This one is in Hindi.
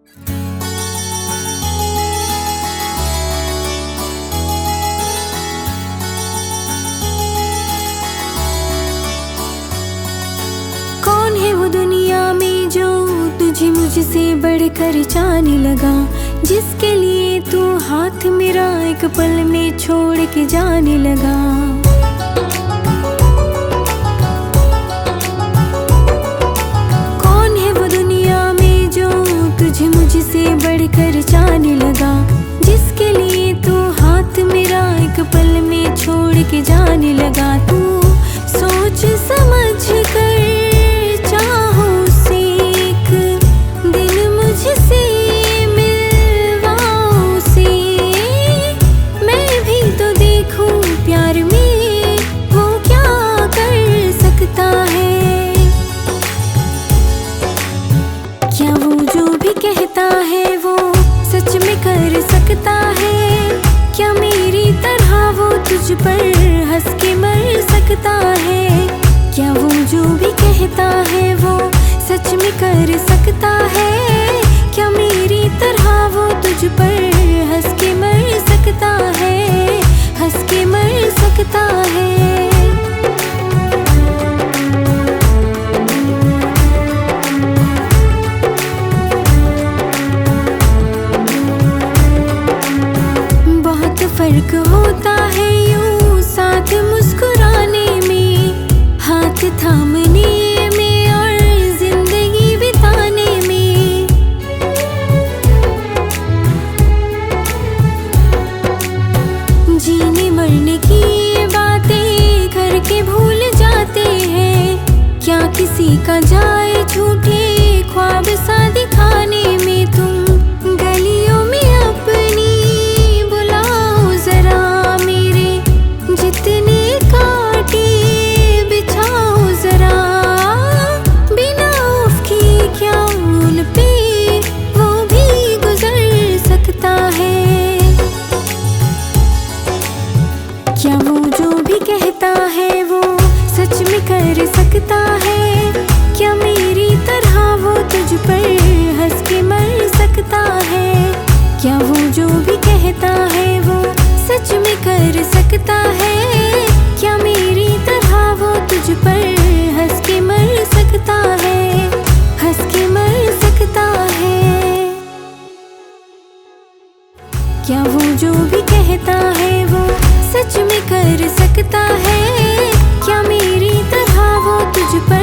कौन है वो दुनिया में जो तुझे मुझसे बढ़कर जाने लगा, जिसके लिए तू हाथ मेरा एक पल में छोड़ के जाने लगा। कौन है वो दुनिया में जो तुझे मुझसे बढ़कर जाने लगा, जिसके लिए तू हाथ मेरा एक पल में छोड़ के जाने लगा। तू सोच समझ कर चाहो से एक दिन मुझसे मिलवाओ से, मैं भी तो देखूं प्यार में वो क्या कर सकता है। क्या वो जो भी कहता है वो सच में कर सकता है? क्या मेरी तरह वो तुझ पर हंस के मर सकता है? क्या वो जो भी कहता है वो सच में कर सकता है? क्या मेरी तरह वो तुझ पर हंस के मर सकता है? हंस के मर सकता है। बहुत फर्क होता है यूं साथ मुस्कुराने में, हाथ थामने में और जिंदगी बिताने में। जीने मरने की बातें करके भूल जाते हैं, क्या किसी का जाए झूठे ख्वाब सा दिखाने में। तुम गलियों में अपनी बुलाओ जरा, मेरे जितने कांटे बिछाओ जरा, बिना उफ किए क्या उन पे वो भी गुजर सकता है। क्या वो जो भी कहता है वो सच में कर सकता है? क्या मेरी तरह वो तुझ पर हंस के मर सकता है? क्या वो जो भी कहता है वो सच में कर सकता है? क्या मेरी तरह वो तुझ पर हंस के मर सकता है? हंस के मर सकता है। क्या वो जो भी कहता है वो सच में कर सकता है? क्या मेरी तरह वो तुझ पर